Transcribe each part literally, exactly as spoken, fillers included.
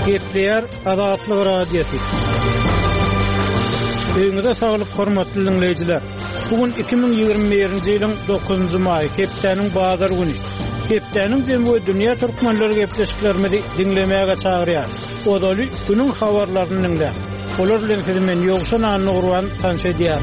Gepleyer Adatlyk radiosu. Öňüňizde saglyk hormatly dinleýijiler. Bugün iki bin ýygrimi birinji ýylyň dokuzunjy maý, hepdeniň bazar güni. Hepdeniň jemgy dünýä türkmenleri gepleşiklerini dinlemäge çagyrýar. Odaly günüň habarlaryny dinleýär. Olar bilen filmen ýogşan anyny urwan tanşedýär.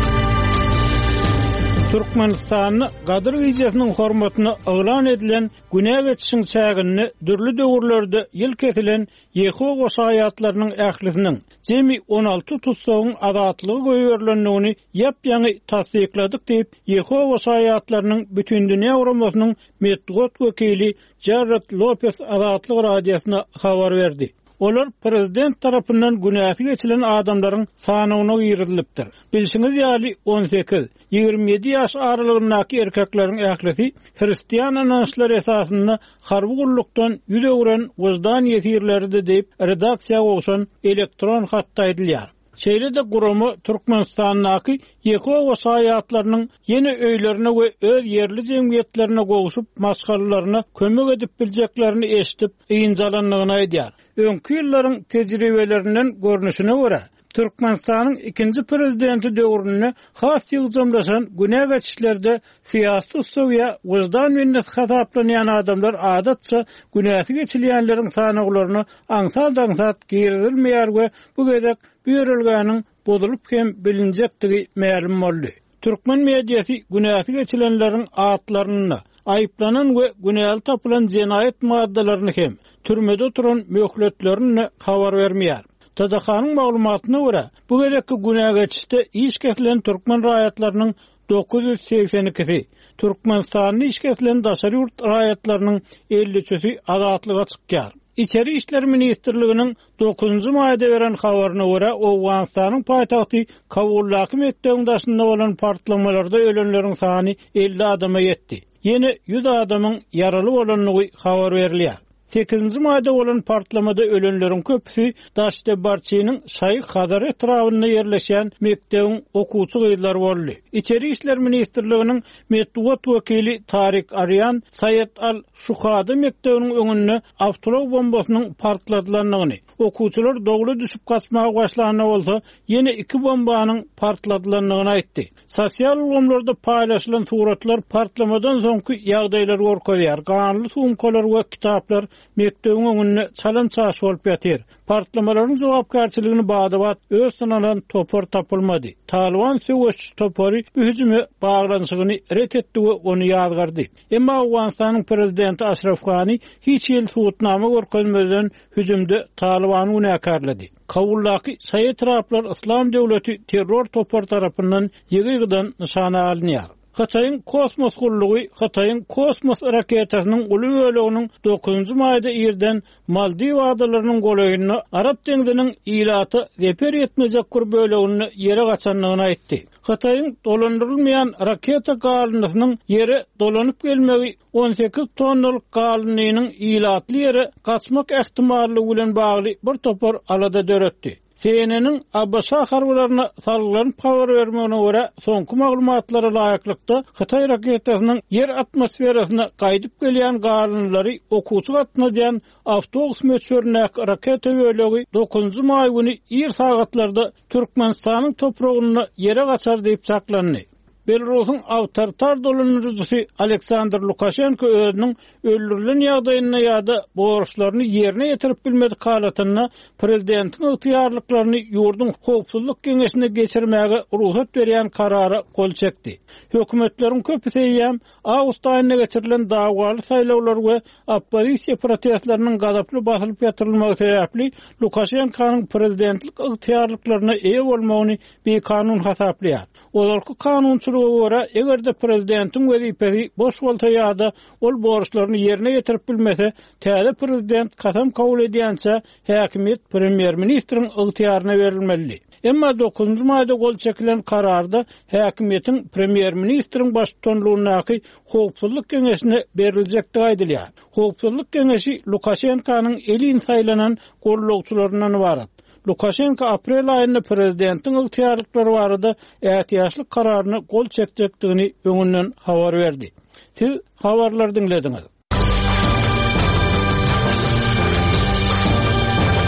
Türkmenistanyň Gadyr Giýjesiniň hormatyna elan edilen güne geçişiň çägini dürli döwürlerde ýyl ketilen Yehova şaýatlarynyň ählisiniň jemi on alty tutsagyň adatlygy goýberlendigini ýap-ýaňy tasdikladyk diýip Yehova şaýatlarynyň bütün dünýä uramasynyň metbuat wekili Jared Lopez adatlyk radiosyna habar berdi. Olar prezident tarapyndan günäsi geçilen adamlaryň sanyna ýyrylypdyr. Bilşiňiz ýaly on sekiz ýygrimi ýedi ýaş aralygyndaky erkekleriň ählisi Hristiýan ananşlary esasynda harby gullukdan ýüze uran wyzdan ýetirlerdi diýip redaksiýa goşan elektron hatda edilýär. Şeýle-de guramy Türkmenistanyň Yehova şaýatlarynyň ýene öýlerine we öz ýerli jemgyýetlerine goşup maşgalaryna kömek edip biljeklerini eşitip ýynjalanlygyny aýdýar. Öňkü ýyllaryň tejribelerinden görnüşine görä, Türkmenistanyň ikinji prezidenti döwründe has ýygdamlaşan güne geçişlerde syýasy ustawya wyzdan minnet hasaplanýan adamlar adatça günäsi geçilýänleriň sanaglaryny aňsat-aňsat girilmeýär we bu gedek büýrelgäniň bozulup hem bilinjektigi ma'lum boldy. Türkmen mediýasy günäsi geçilenleriň atlaryny, aýyplanan we günäli tapylan jenaýat maddalaryny hem türmede oturan möhletlerini habar bermeýär. Tadakanyň maglumatyna görä, bu gedekki güne geçişde iş ketilen türkmen raýatlarynyň dokuz ýüz seksen ikisi, Türkmenistanyň iş ketilen daşary ýurt raýatlarynyň elli üçi adatlyga çykýar. İçeri işler Ministrliginiň dokuzunjy maýda beren habaryna görä, Owganistanyň paýtagty Kabullaky mekdebiň daşynda bolan partlamalarda ölenleriň sany elli adama ýetdi. Ýene ýüz adamyň yaraly bolanlygy habar berilýär. sekizinji maýda bolan partlamada ölenleriň köpüsi Daşdebarçynyň Şaýy Hadar etrawyna ýerleşen mekdebiň okuwçy gyzlary boldy. İçeri işler Ministrliginiň metbuat wekili Tarik Aryan Sayet al-Şuhada mektebiniň öňünde awtolog bombasynyň partladylanlygyny, okuwçylar dogly düşüp gaçmaga başlanyna bolsa, ýene iki bombanyň partladylanlygyny aýtdy. Sosial ulgamlarda paýlaşylan suratlar partlamadan soňky ýagdaýlary gorkaýar. Ganly sumkalar we kitaplar mekdebiň öňünde çalan-çaş bolup ýatyr. Partlamalaryň jogapkärçiligini badabat öz sanalan topar tapylmady. Taliban söwüşçi topary bu hüjüme baglanşygyny ret etdi we onu ýazgardy. Emma Awganistanyň prezidenti Ashraf Ghani hiç ýyl suwutnama görkezmeden hüjümde Talibany günäkärledi. Kabullaky Şaýy taraplar Islam döwleti terror topar tarapyndan ýygydan nyşana alınýar. Xataýyň kosmos gullugy, Xataýyň kosmos raketasynyň uly böleginiň dokuzunjy maýda ýerden Maldiv adalarynyň golagyny Arap deňdiniň ilaty geper ýetmejek kur bölegini ýere gaçanlygyny aýtdy. Xataýyň dolandyrylmaýan raketa galanynyň ýere dolanyp gelmegi on sekiz tonnalyk galanynyň ilatly ýere gaçmak ähtimalygy bilen bagly bir topar alada döretdi. C N N'niň Abbasa harbylaryna salgylanyp habar bermegine görä, soňky maglumatlara laýyklykda Xitay raketasynyň ýer atmosferasyna gaýdyp gelýän galynlary okuwçy gatna diýen awtobus möçberine raketa bölegi dokuzunjy maý güni ýer sagatlarda Türkmenistanyň topragyny ýere gaçar diýip saklandy. Belarusyň awtoritar dolanjyjy Aleksandr Lukashenko özüniň öldürilen ýagdaýyna ýa-da borçlaryny ýerine ýetirip bilmedi halatyna prezidentiň ygtyýarlyklaryny ýurdun howpsuzlyk geňeşine geçirmäge ruhsat berýän karara gol çekdi. Hökümetleriň köpüsi ýa awgust aýyna geçirilen dagwaly saýlawlar we opposisiýa protestleriniň gadaply basylyp ýatyrylmagy sebäpli Lukashenkonyň prezidentlik ygtyýarlyklaryna eýe bolmagyny bekanun hasaplýar. Olarky kanunçylyga görä, egerde prezidentiň wezipesi boş bolsa ýa-da ol borçlaryny ýerine ýetirip bilmese, täze prezident kasam kabul edýänçe häkimet premier ministriň ygtyýaryna berilmeli. Emma dokuzunjy maýda gol çekilen kararda häkimetiň premier ministriň başçylygyny howpsuzlyk geňeşine beriljekdi aýdylýar. Howpsuzlyk geňeşi Lukashenkonyň elin saýlanan gollugçylarynyň ibarat. Lukashenko aprel ayında prezidentin ygtyýarlyklary barada ähtiýaçly kararyny gol çekjekdigini öňünden habar berdi. Siz habarlar dinlediňiz.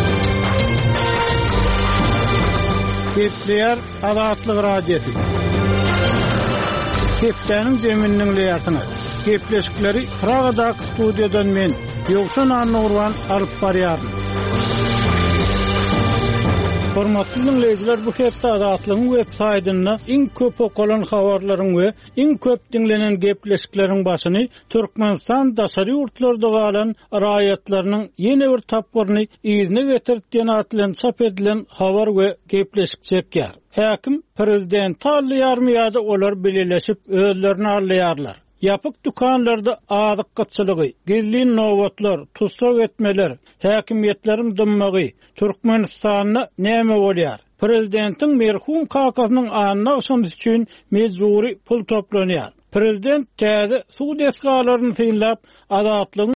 Gepleyer Azatlyk radiosu. Keptäniň zeminiň leýatyna. Gepleşikleri Pragada studiýadan men Ýogşan Annurwan alyp barýarym. Hormatly dinleýijiler, bu hepde Azatlygyň web-saýtyna iň köp okulan habarlaryň we iň köp dinlenen gepleşikleriň başyny Türkmenistan daşary ýurtlarda galan raýatlarynyň ýene bir tapgyryny ýerine getirdiýän atlan çap edilen habar we gepleşik çekýär. Häkim prezident taýýarmy ýa-da olar beleleşip özlerini arlaýarlar. Yapık dukanlarda adyk gatçylygy, gizli nowatlar, tutsak etmeler, häkimiýetlerin dymmagy Türkmenistanyna näme bolýar? Prezidentiň merhum kakasynyň anyna aşaması üçin mejburi pul toplanýar. Prezident täze suw deskalaryny synlap Azatlygyň